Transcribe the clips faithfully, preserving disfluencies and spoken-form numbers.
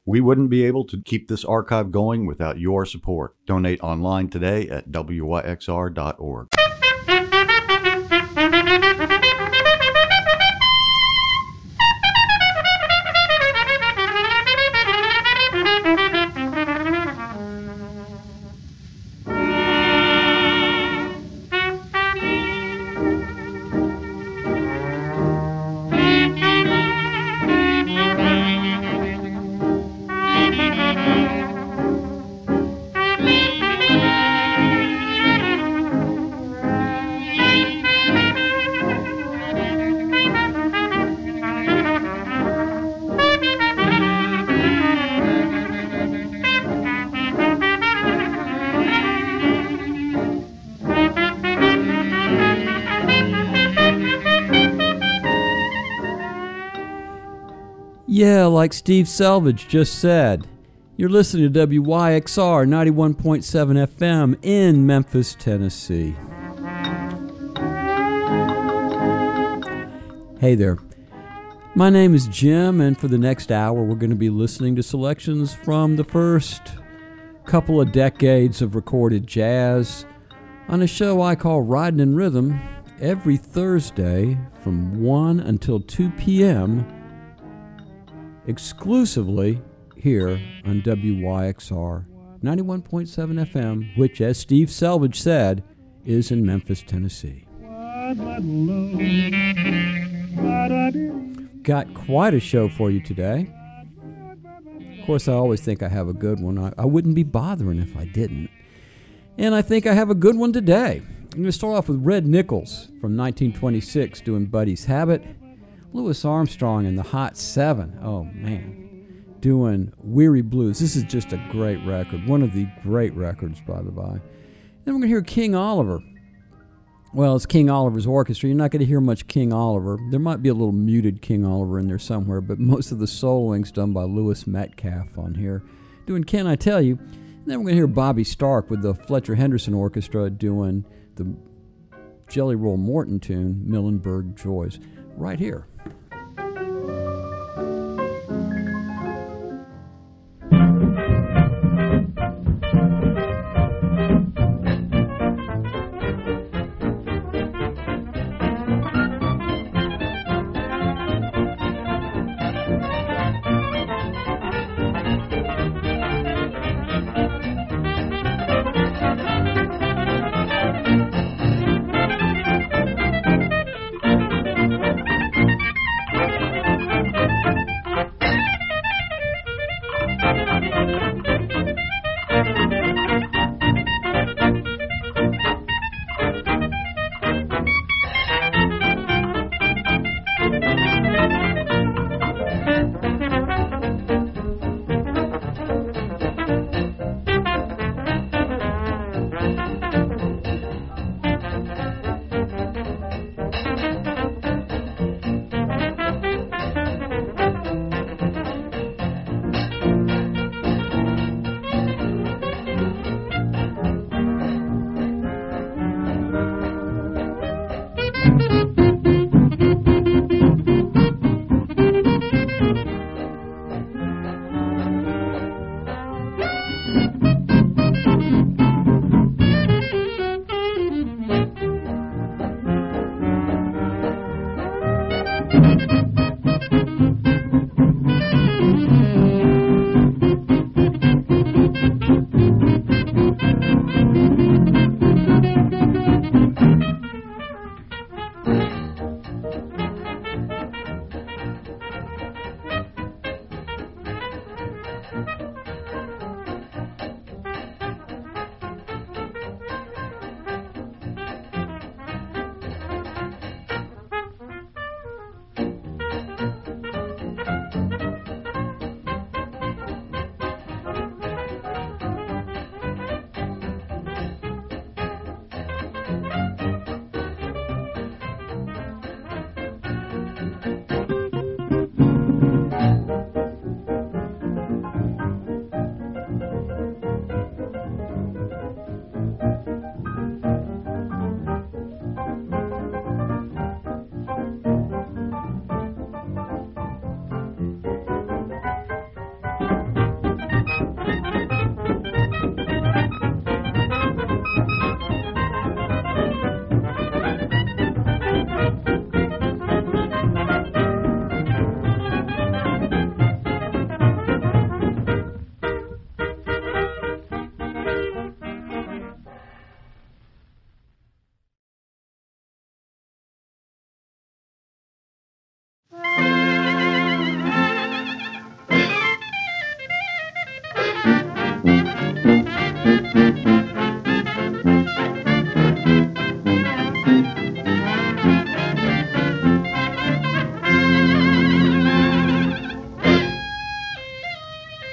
We wouldn't be able to keep this archive going without your support. Donate online today at W Y X R dot org. Yeah, like Steve Selvage just said, you're listening to W Y X R ninety-one point seven F M in Memphis, Tennessee. Hey there. My name is Jim, and for the next hour, we're going to be listening to selections from the first couple of decades of recorded jazz on a show I call Riding in Rhythm every Thursday from one until two p.m. exclusively here on W Y X R ninety-one point seven F M, which, as Steve Selvage said, is in Memphis, Tennessee. Got quite a show for you today. Of course, I always think I have a good one. I, I wouldn't be bothering if I didn't. And I think I have a good one today. I'm going to start off with Red Nichols from nineteen twenty-six doing Buddy's Habit. Louis Armstrong and the Hot Seven, oh man, doing Weary Blues. This is just a great record, one of the great records, by the by. Then we're going to hear King Oliver. Well, it's King Oliver's orchestra. You're not going to hear much King Oliver. There might be a little muted King Oliver in there somewhere, but most of the soloing's done by Louis Metcalf on here, doing Can I Tell You? And then we're going to hear Bobby Stark with the Fletcher Henderson Orchestra doing the Jelly Roll Morton tune, Millenburg Joys, right here.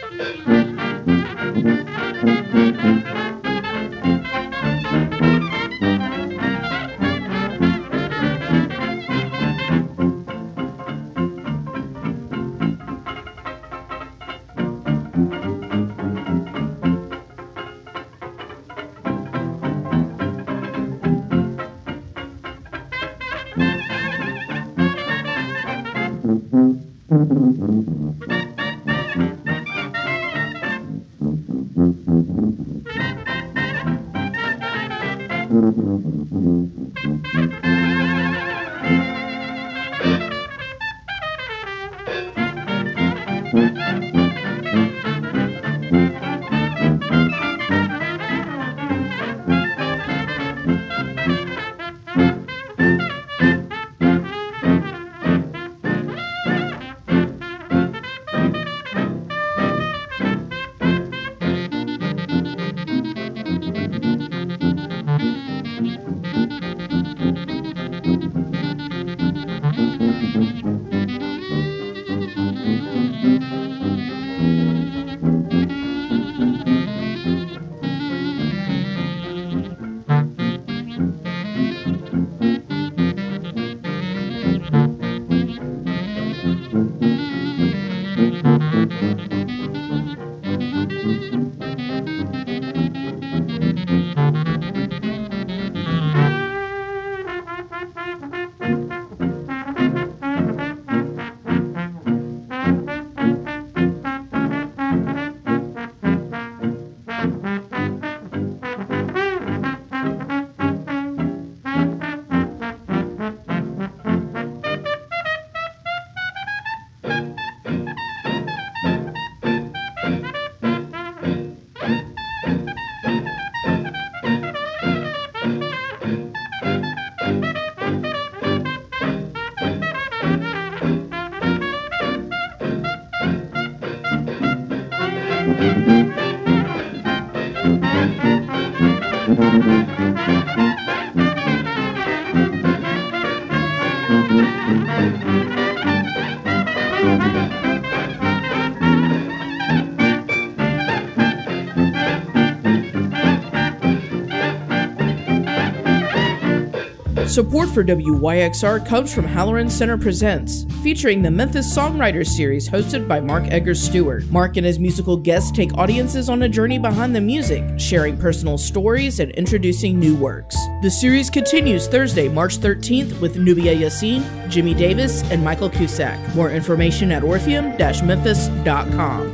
Support for W Y X R comes from Halloran Center Presents, featuring the Memphis Songwriters Series hosted by Mark Eggers Stewart. Mark and his musical guests take audiences on a journey behind the music, sharing personal stories and introducing new works. The series continues Thursday, March thirteenth with Nubia Yassin, Jimmy Davis, and Michael Cusack. More information at orpheum dash memphis dot com.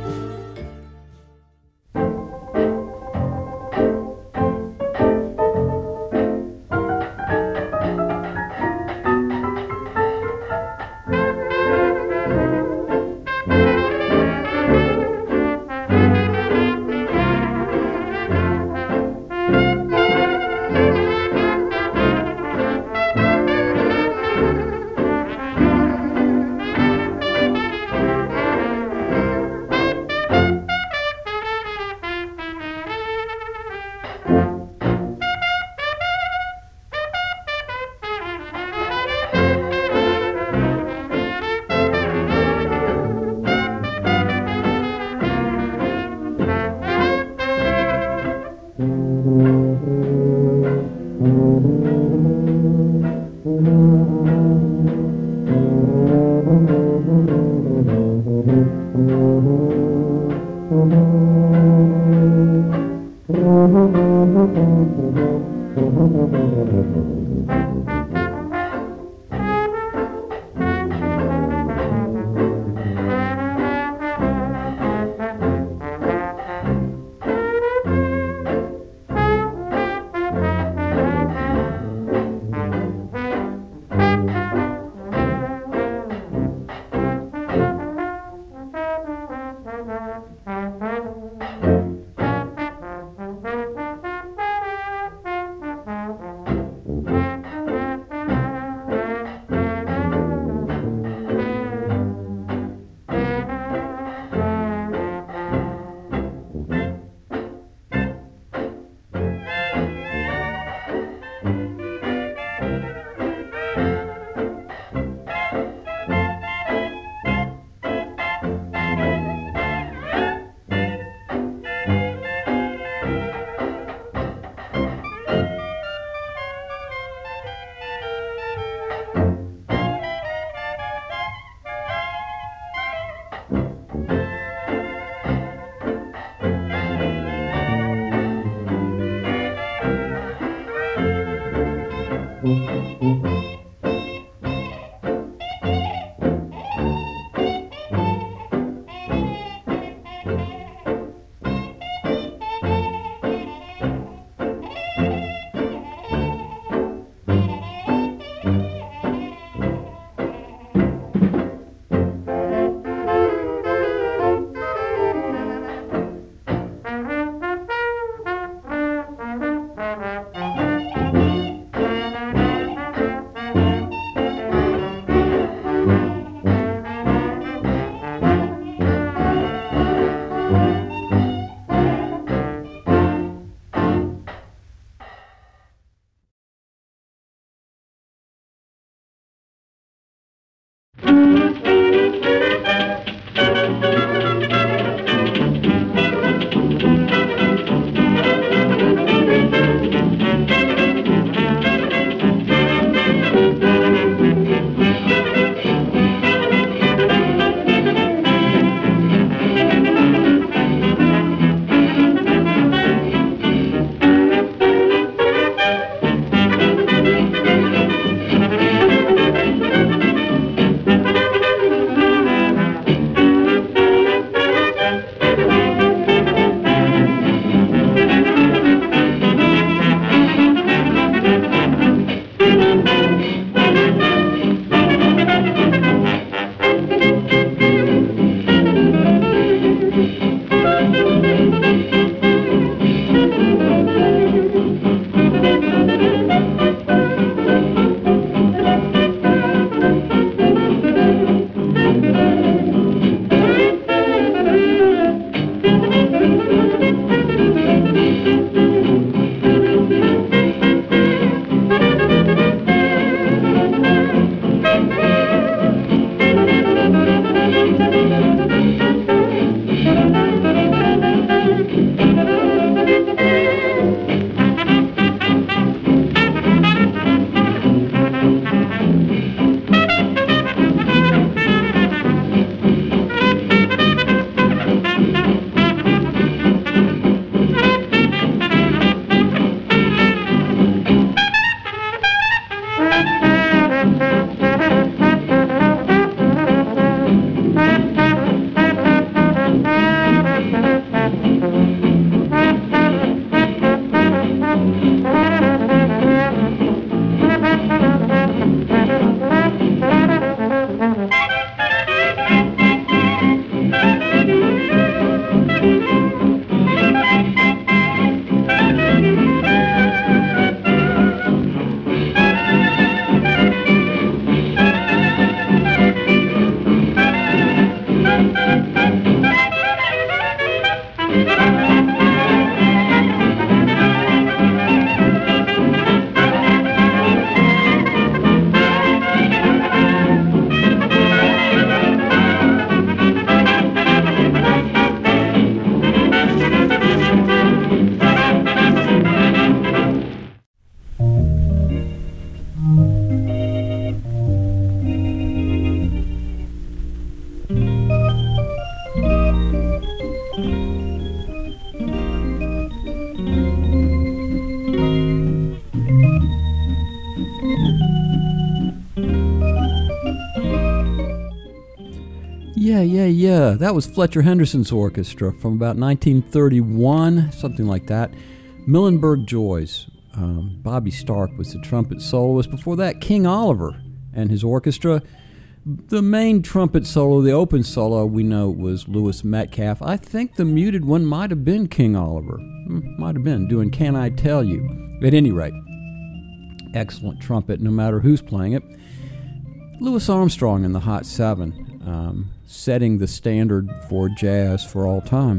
Yeah, yeah, yeah. That was Fletcher Henderson's orchestra from about nineteen thirty-one, something like that. Muhlenberg Joys. Um, Bobby Stark was the trumpet soloist. Before that, King Oliver and his orchestra. The main trumpet solo, the open solo, we know was Lewis Metcalf. I think the muted one might have been King Oliver. Hmm, might have been, doing Can I Tell You. At any rate, excellent trumpet, no matter who's playing it. Louis Armstrong in the Hot Seven, um, setting the standard for jazz for all time.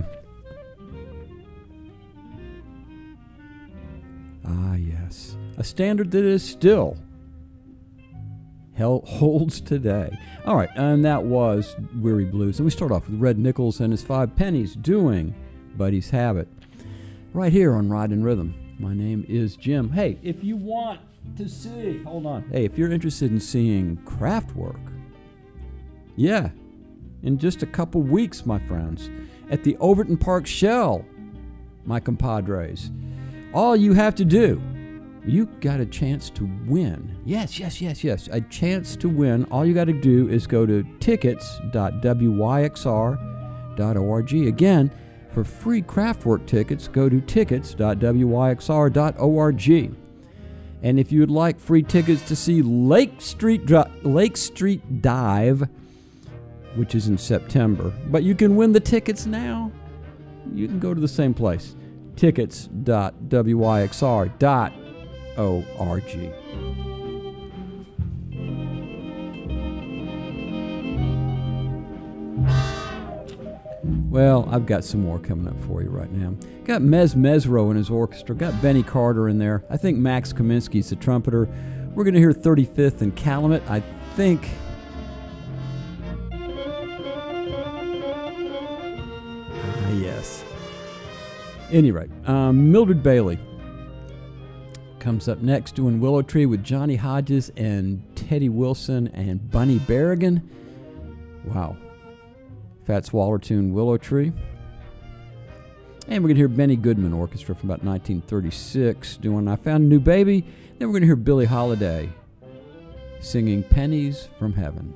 Ah, yes. A standard that is still held, holds today. All right, and that was Weary Blues. And we start off with Red Nichols and his Five Pennies doing Buddy's Habit. Right here on Ride and Rhythm. My name is Jim. Hey, if you want to see, hold on. Hey, if you're interested in seeing Kraftwerk, yeah, in just a couple weeks, my friends, at the Overton Park Shell, my compadres. All you have to do, you got a chance to win. Yes, yes, yes, yes, a chance to win. All you got to do is go to tickets dot w y x r dot org. Again, for free Kraftwerk tickets, go to tickets dot w y x r dot org. And if you'd like free tickets to see Lake Street Dri- Lake Street Dive, which is in September, but you can win the tickets now, you can go to the same place, tickets dot w y x r dot org. Well, I've got some more coming up for you right now. Got Mez Mesro and his orchestra. Got Benny Carter in there. I think Max Kaminsky's the trumpeter. We're going to hear thirty-fifth and Calumet. I think... Ah, yes. Any rate, um, Mildred Bailey comes up next doing Willow Tree with Johnny Hodges and Teddy Wilson and Bunny Berrigan. Wow. Fats Waller tune Willow Tree. And we're going to hear Benny Goodman Orchestra from about nineteen thirty-six doing I Found a New Baby. Then we're going to hear Billie Holiday singing Pennies from Heaven.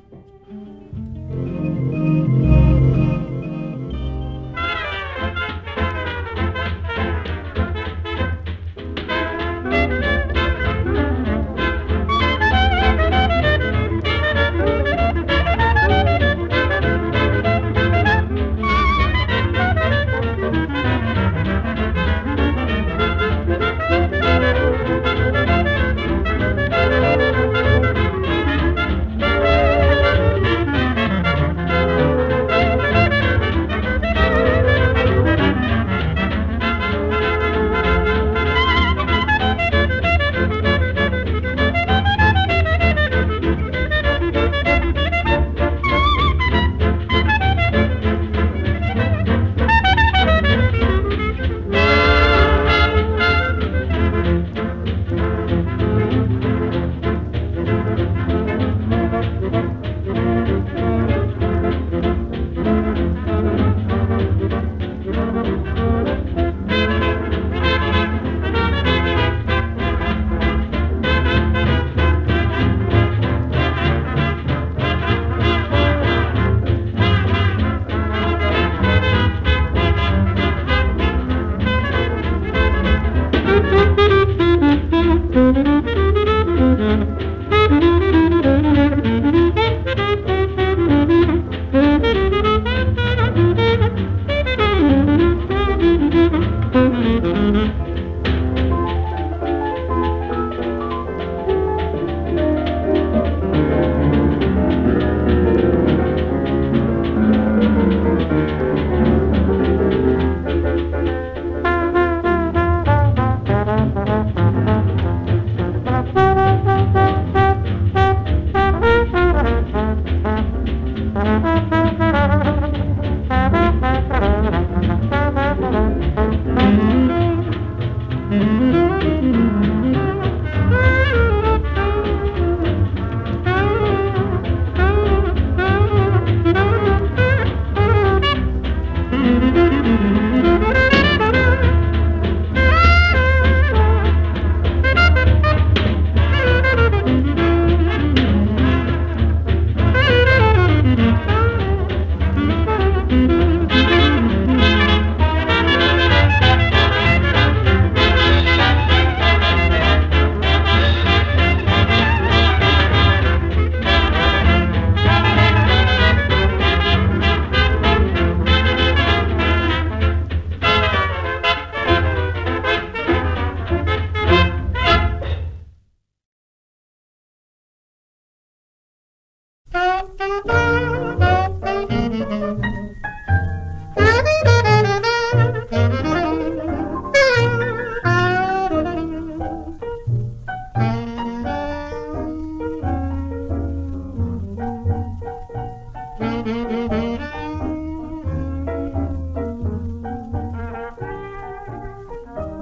Thank you.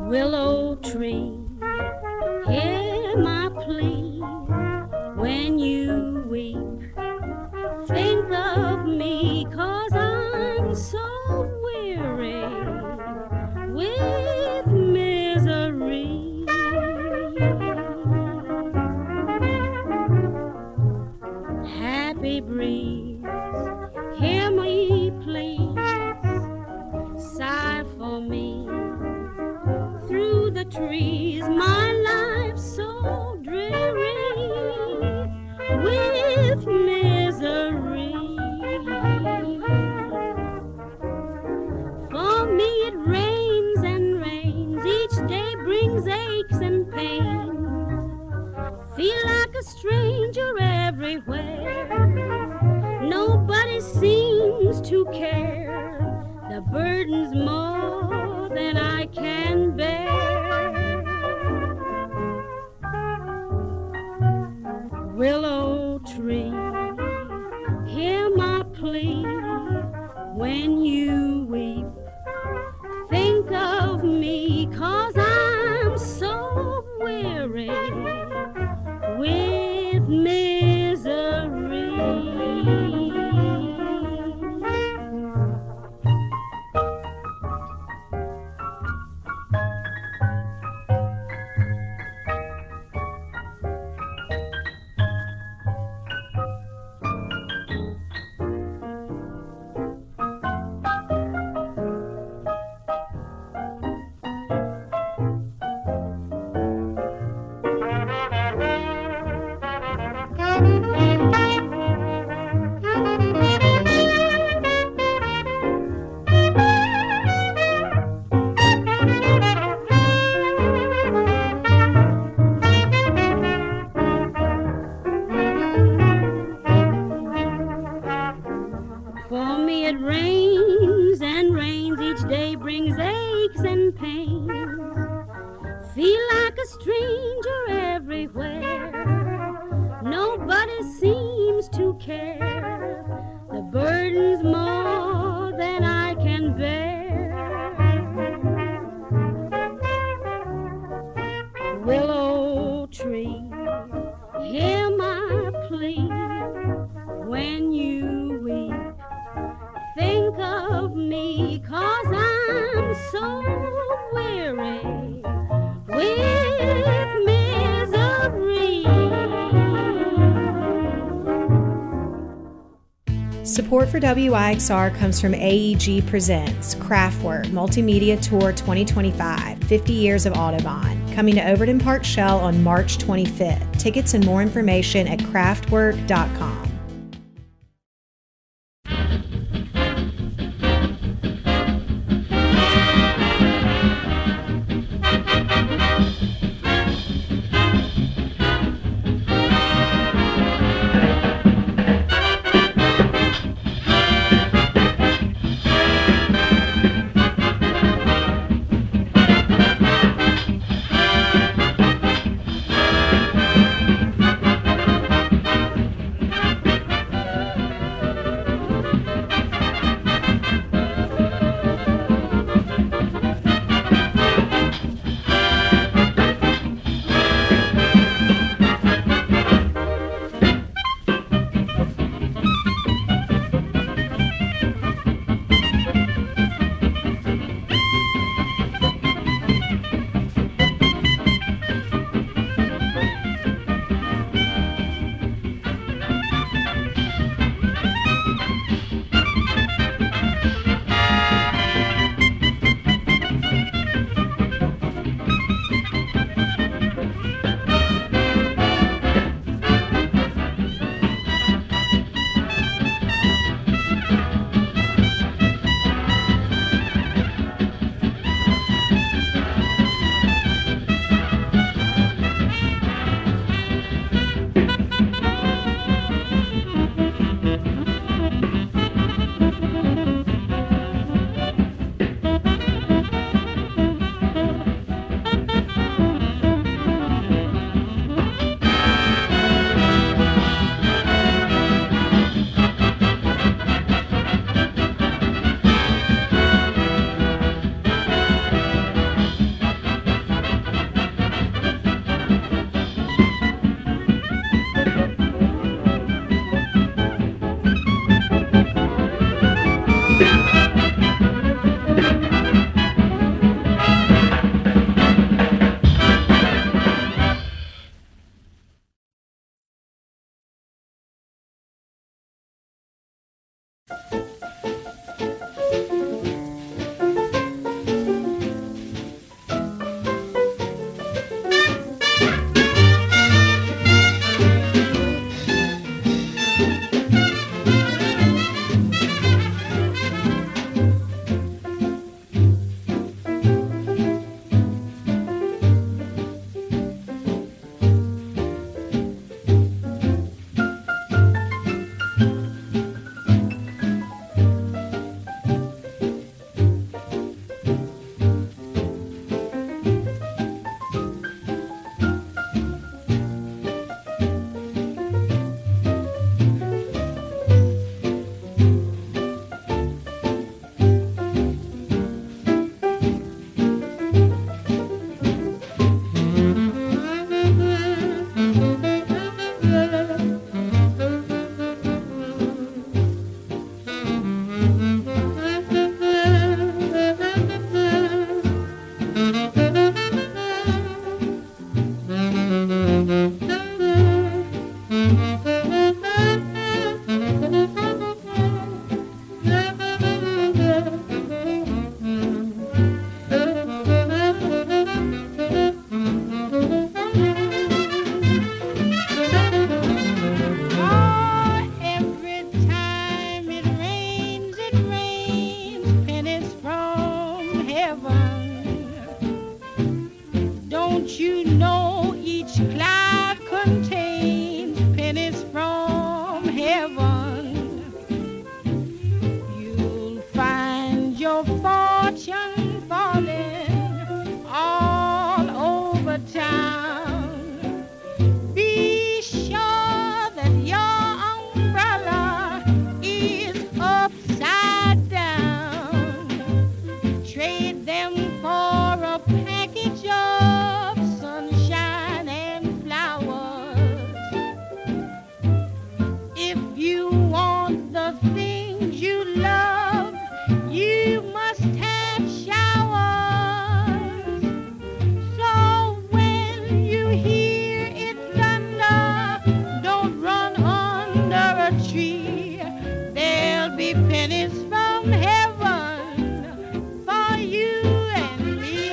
Willow tree, hear my plea. When you weep, think of me, 'cause I'm so weary with misery. Happy breeze, hear me please, sigh for me through the trees. My life's so dreary with misery. For me it rains and rains, each day brings aches and pains. Feel like a stranger everywhere, nobody seems to care. The burden's more than I can bear. Willow tree, hear my plea. When you weep, think of me, 'cause I'm so weary with misery. For me it rains and rains, each day brings aches and pains. Feel like a stranger everywhere, nobody seems to care. The burden's more than I can bear. Willow tree, hear my plea. When you weep, think of me, 'cause I'm so weary with misery. Support for W I X R comes from A E G Presents Kraftwerk Multimedia Tour twenty twenty-five, fifty Years of Audubon, coming to Overton Park Shell on March twenty-fifth. Tickets and more information at kraftwerk dot com. heaven. Don't you know each cloud contains pennies from heaven? You'll find your fortune falling all over town. Be sure that your umbrella is upside down. Trade them for a package of sunshine and flowers. If you want the things you love, you must have showers. So when you hear it thunder, don't run under a tree. There'll be pennies from heaven for you and me.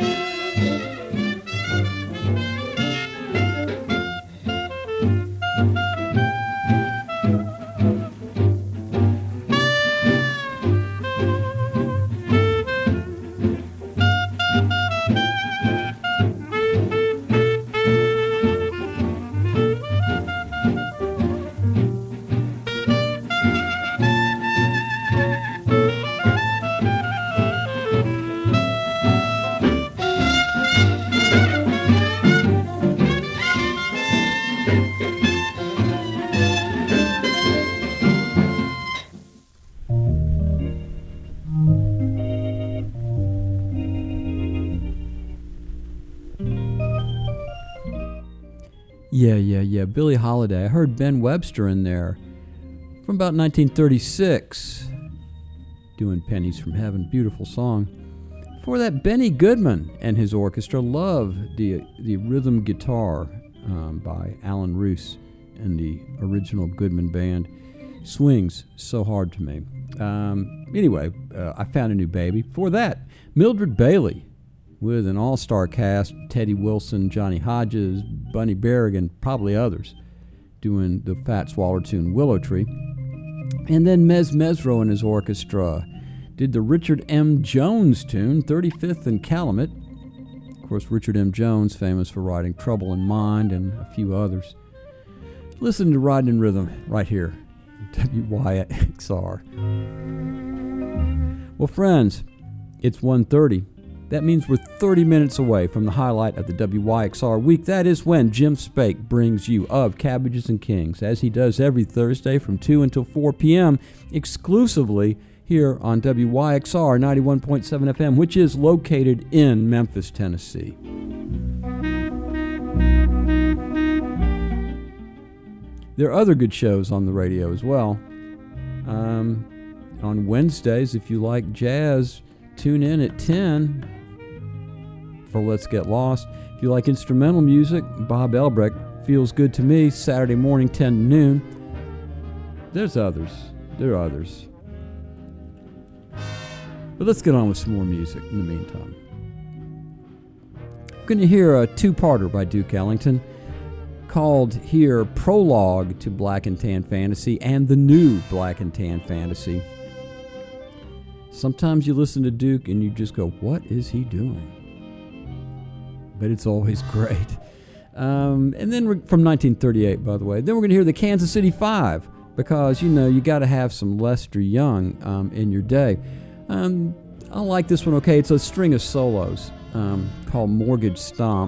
Yeah, yeah, yeah. Billie Holiday. I heard Ben Webster in there from about nineteen thirty-six doing Pennies from Heaven. Beautiful song. Before that, Benny Goodman and his orchestra. Love the the rhythm guitar um, by Alan Roos and the original Goodman band. Swings so hard to me. Um, anyway, uh, I Found a New Baby. Before that, Mildred Bailey with an all-star cast, Teddy Wilson, Johnny Hodges, Bunny Berrigan, probably others, doing the Fats Waller tune Willow Tree. And then Mez Mesro and his orchestra did the Richard M. Jones tune, thirty-fifth and Calumet. Of course, Richard M. Jones, famous for writing Trouble in Mind and a few others. Listen to Riding in Rhythm right here, W Y X R. Well, friends, it's one thirty. That means we're thirty minutes away from the highlight of the W Y X R week. That is when Jim Spake brings you Of Cabbages and Kings, as he does every Thursday from two until four p.m., exclusively here on W Y X R ninety-one point seven F M, which is located in Memphis, Tennessee. There are other good shows on the radio as well. Um, on Wednesdays, if you like jazz, tune in at ten for Let's Get Lost. If you like instrumental music, Bob Elbrecht, Feels Good to Me, Saturday morning, ten to noon. There's others. There are others. But let's get on with some more music in the meantime. We're going to hear a two-parter by Duke Ellington called here Prologue to Black and Tan Fantasy and the New Black and Tan Fantasy. Sometimes you listen to Duke and you just go, what is he doing? But it's always great. Um, and then we're, from nineteen thirty-eight, by the way, then we're going to hear the Kansas City Five, because, you know, you got to have some Lester Young um, in your day. Um, I like this one, okay. It's a string of solos um, called Mortgage Stomp.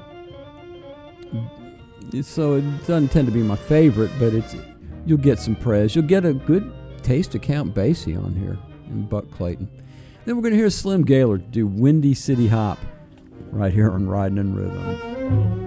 So it doesn't tend to be my favorite, but it's you'll get some praise. You'll get a good taste of Count Basie on here and Buck Clayton. Then we're going to hear Slim Gaylord do Windy City Hop right here on Riding in Rhythm.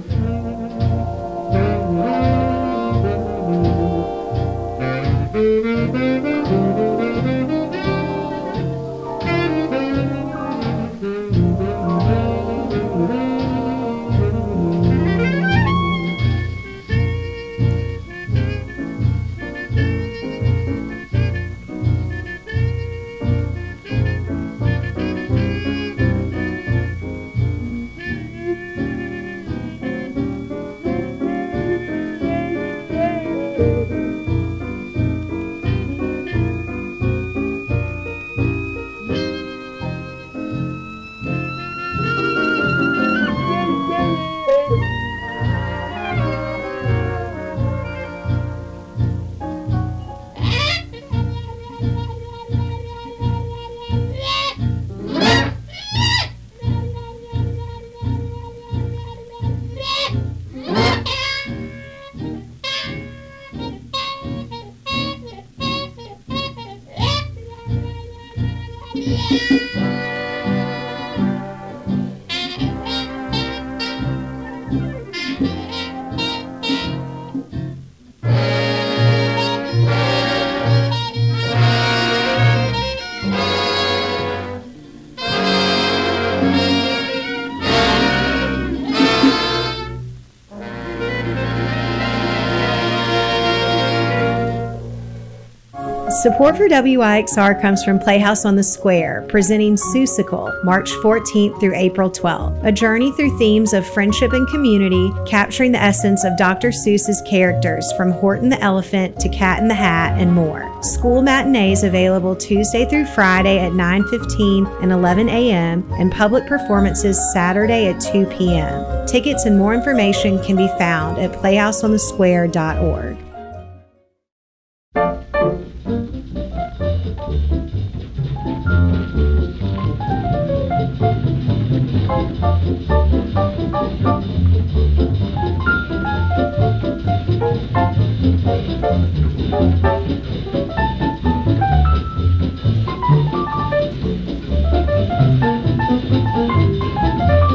Support for W I X R comes from Playhouse on the Square, presenting Seussical, March fourteenth through April twelfth. A journey through themes of friendship and community, capturing the essence of Doctor Seuss's characters from Horton the Elephant to Cat in the Hat and more. School matinees available Tuesday through Friday at nine fifteen and eleven a.m. and public performances Saturday at two p.m. Tickets and more information can be found at playhouse on the square dot org.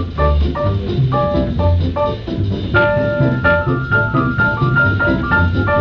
Thank you.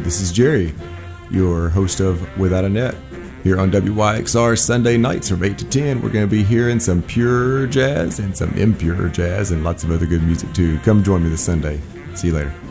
this is Jerry, your host of Without a Net. Here on W Y X R Sunday nights from eight to ten, we're going to be hearing some pure jazz and some impure jazz and lots of other good music too. Come join me this Sunday. See you later.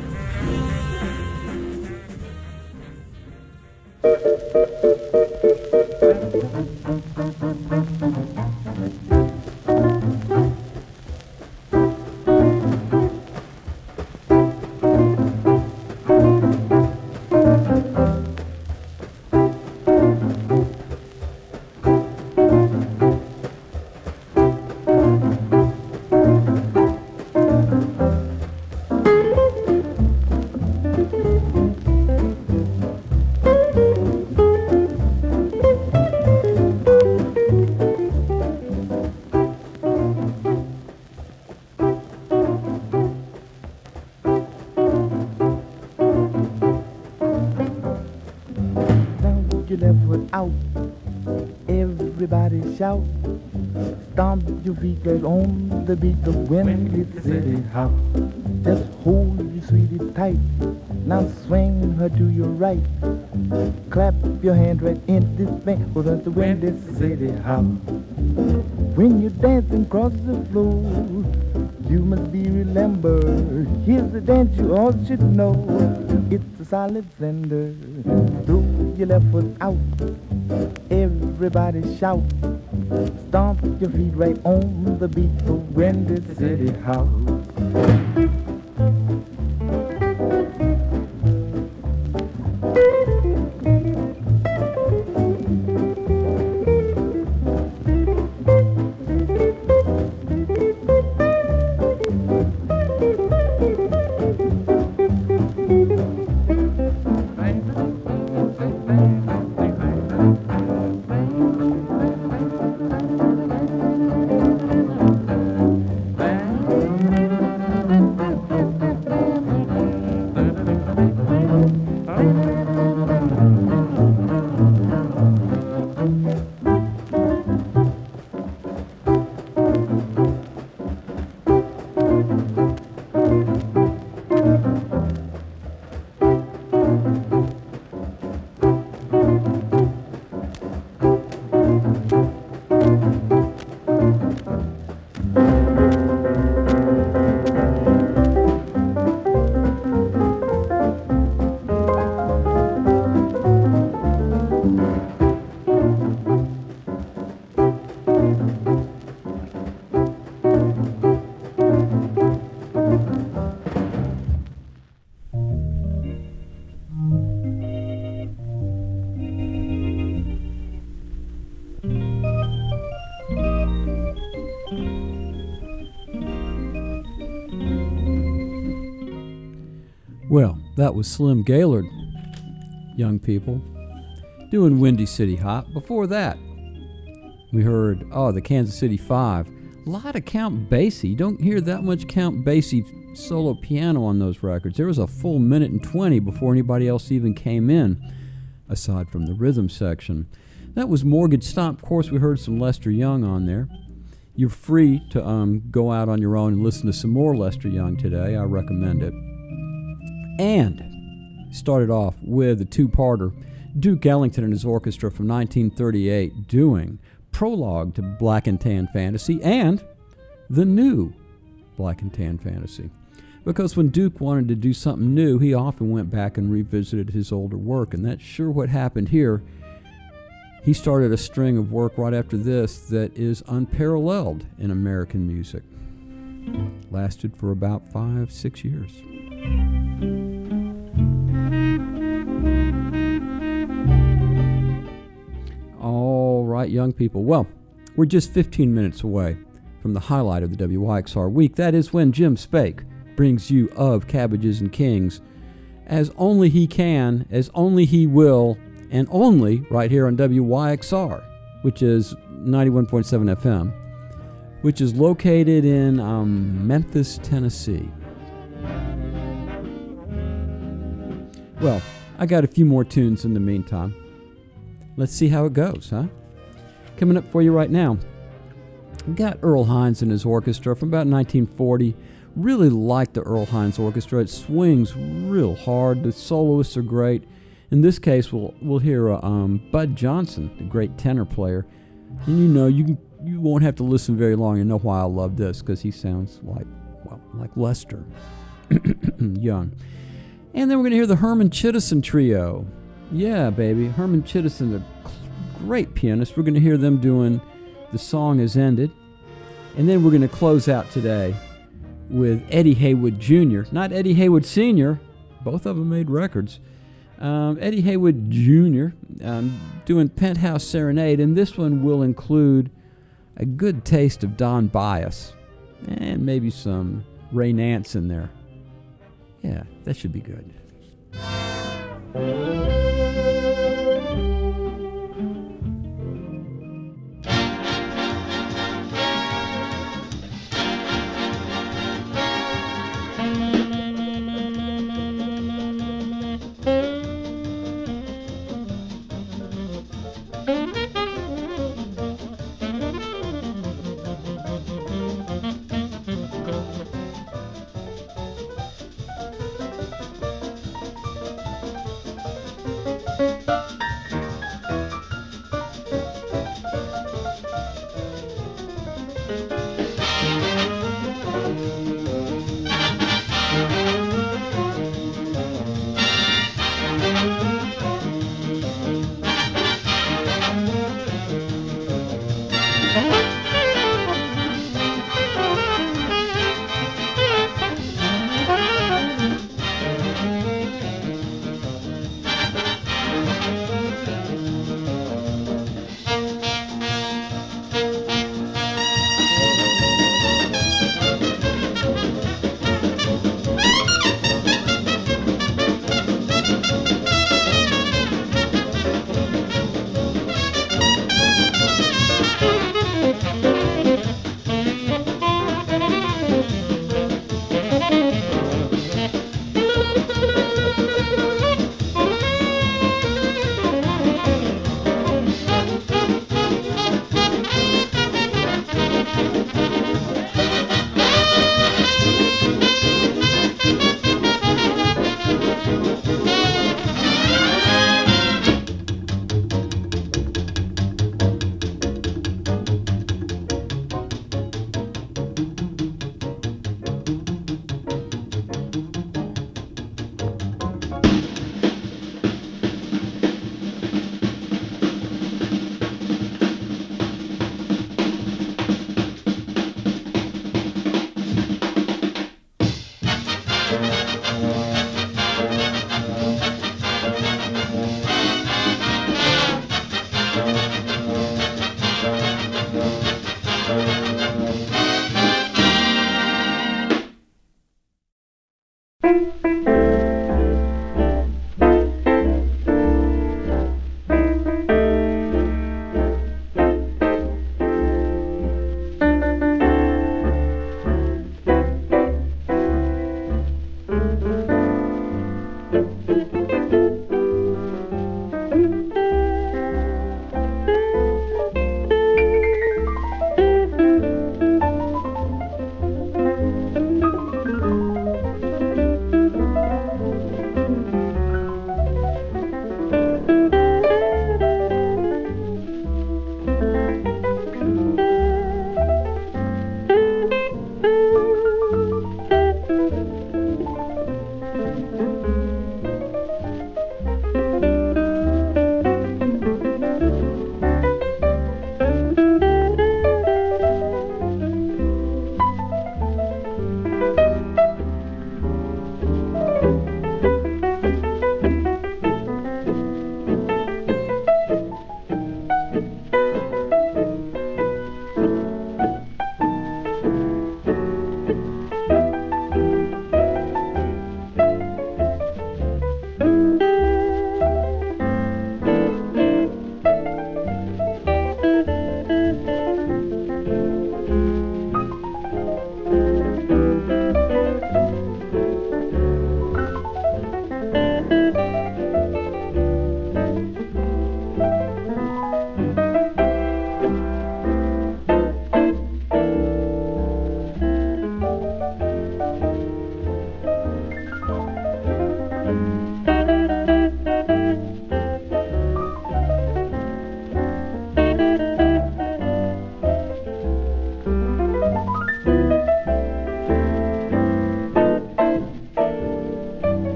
Everybody shout, stomp your feet right on the beat of Windy City House. Just hold your sweetie tight, now swing her to your right. Clap your hand right in this band, for that's the Windy City House. When you're dancing across the floor, you must be remembered. Here's the dance you all should know. It's a solid slender. Throw your left foot out. Everybody shout. Stomp your feet right on the beat of Windy City House. Well, that was Slim Gaillard, young people, doing Windy City Hop. Before that, we heard, oh, the Kansas City Five. A lot of Count Basie. You don't hear that much Count Basie solo piano on those records. There was a full minute and twenty before anybody else even came in, aside from the rhythm section. That was Mortgage Stomp. Of course, we heard some Lester Young on there. You're free to um, go out on your own and listen to some more Lester Young today. I recommend it. And started off with a two-parter, Duke Ellington and his orchestra from nineteen thirty-eight doing Prologue to Black and Tan Fantasy and the new Black and Tan Fantasy. Because when Duke wanted to do something new, he often went back and revisited his older work, and that's sure what happened here. He started a string of work right after this that is unparalleled in American music. Lasted for about five, six years. All right, young people. Well, we're just fifteen minutes away from the highlight of the W Y X R week. That is when Jim Spake brings you Of Cabbages and Kings, as only he can, as only he will, and only right here on W Y X R, which is ninety-one point seven F M, which is located in um, Memphis, Tennessee. Well, I got a few more tunes in the meantime. Let's see how it goes, huh? Coming up for you right now, we got Earl Hines and his orchestra from about nineteen forty, Really like the Earl Hines Orchestra. It swings real hard. The soloists are great. In this case, we'll we'll hear uh, um, Bud Johnson, the great tenor player. And you know, you can, you won't have to listen very long and know why I love this, because he sounds like, well, like Lester Young. And then we're going to hear the Herman Chittison Trio. Yeah, baby. Herman Chittison, a great pianist. We're going to hear them doing The Song Has Ended. And then we're going to close out today with Eddie Haywood Junior Not Eddie Haywood Senior Both of them made records. Um, Eddie Haywood Junior Um, doing Penthouse Serenade. And this one will include a good taste of Don Byas. And maybe some Ray Nance in there. Yeah, that should be good.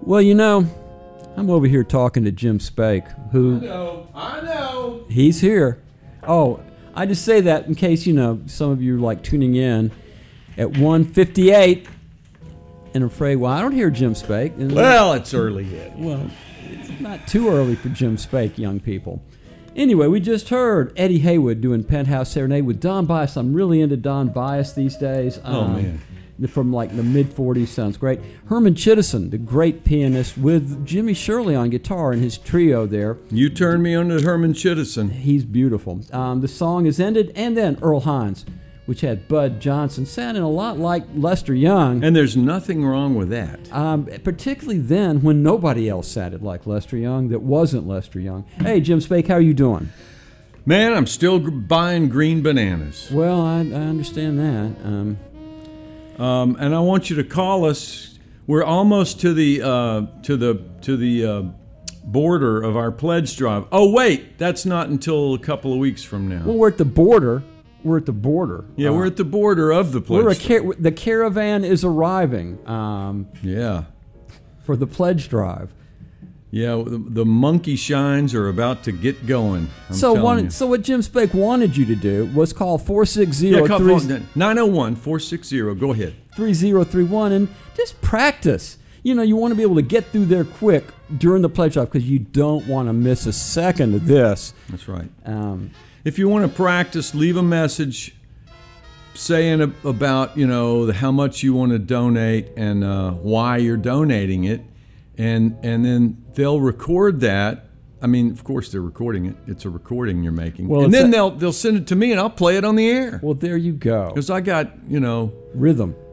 Well, you know, I'm over here talking to Jim Spake, who... I know, I know. He's here. Oh, I just say that in case, you know, some of you are like tuning in at one fifty-eight and afraid, well, I don't hear Jim Spake. And Well, it's early yet. Well, it's not too early for Jim Spake, young people. Anyway, we just heard Eddie Haywood doing Penthouse Serenade with Don Bias. I'm really into Don Bias these days. Oh, Um, man. From like the mid forties, sounds great. Herman Chittison, the great pianist, with Jimmy Shirley on guitar and his trio there. You turned me on to Herman Chittison. He's beautiful. Um, the song is ended, and then Earl Hines, which had Bud Johnson, sounding a lot like Lester Young. And there's nothing wrong with that. Um, particularly then when nobody else sounded like Lester Young that wasn't Lester Young. Hey, Jim Spake, how are you doing? Man, I'm still g- buying green bananas. Well, I, I understand that. Um, Um, and I want you to call us. We're almost to the uh, to the to the uh, border of our pledge drive. Oh wait, that's not until a couple of weeks from now. well, we're at the border. We're at the border. yeah, Uh, we're at the border of the pledge. we're a drive. car- the caravan is arriving um, Yeah, for the pledge drive. yeah. The, the monkey shines are about to get going. I'm so telling one, you. so what Jim Spake wanted you to do was call four six zero yeah, call three nine oh one, four six zero. Go ahead. three zero three one and just practice. You know, you want to be able to get through there quick during the pledge drive because you don't want to miss a second of this. That's right. Um, If you want to practice, leave a message saying a- about, you know, the, how much you want to donate and uh, why you're donating it, and and then they'll record that. I mean, of course they're recording it. It's a recording you're making, Well, and it's then a- they'll they'll send it to me, and I'll play it on the air well, there you go. because I got, you know, Rhythm.